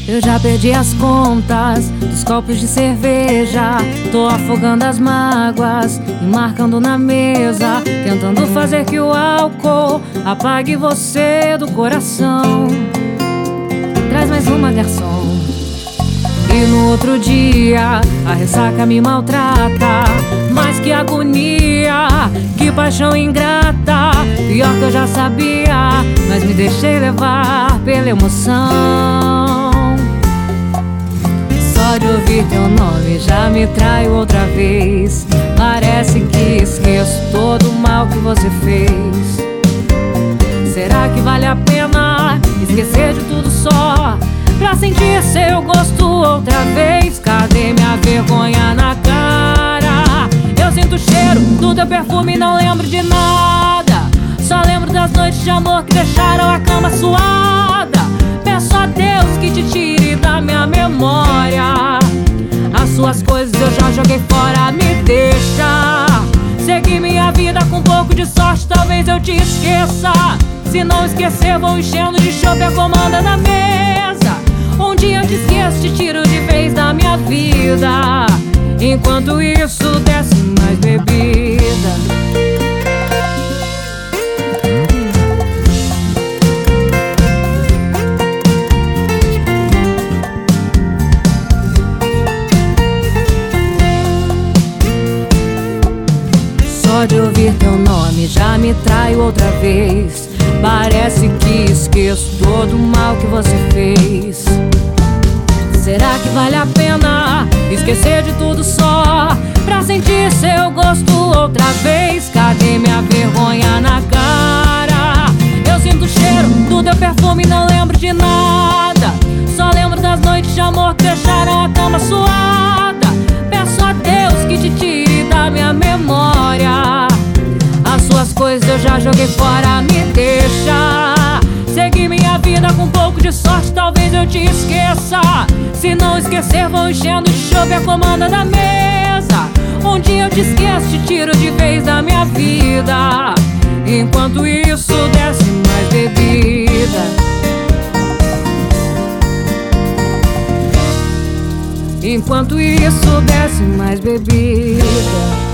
Eu já perdi as contas dos copos de cerveja. Tô afogando as mágoas e marcando na mesa, tentando fazer que o álcool apague você do coração. Traz mais uma, garçom. E no outro dia a ressaca me maltrata. Mas que agonia, que paixão ingrata. Pior que eu já sabia, mas me deixei levar pela emoção. Só de ouvir teu nome já me traio outra vez. Parece que esqueço todo o mal que você fez. Será que vale a pena esquecer de tudo só pra sentir seu gosto outra vez? Cadê minha vergonha na cara? Eu sinto o cheiro do teu perfume e não lembro de nada. Só lembro das noites de amor que deixaram a cama suada. Peço a Deus que te tire da minha memória. As suas coisas eu já joguei fora, me deixa seguir minha vida com um pouco de sorte, talvez eu te esqueça. Se não esquecer, vou enchendo de chope a comanda na mesa. Um dia eu te esqueço, te tiro de vez da minha vida. Enquanto isso, desce mais bebida. Só de ouvir teu nome já me traio outra vez. Parece que esqueço todo o mal que você fez. Será que vale a pena esquecer de tudo só pra sentir seu gosto outra vez? Cadê minha vergonha na cara? Eu sinto o cheiro do teu perfume e não lembro de nada. Só lembro das noites de amor que deixaram a cama suada. Peço a Deus que te tire da minha memória. As suas coisas eu já joguei fora, me deixa seguir minha vida com um pouco de sorte, talvez eu te esqueça. Se não esquecer, vou enchendo de chope a comanda da mesa. Um dia eu te esqueço, te tiro de vez da minha vida. Enquanto isso, desce mais bebida. Enquanto isso, desce mais bebida.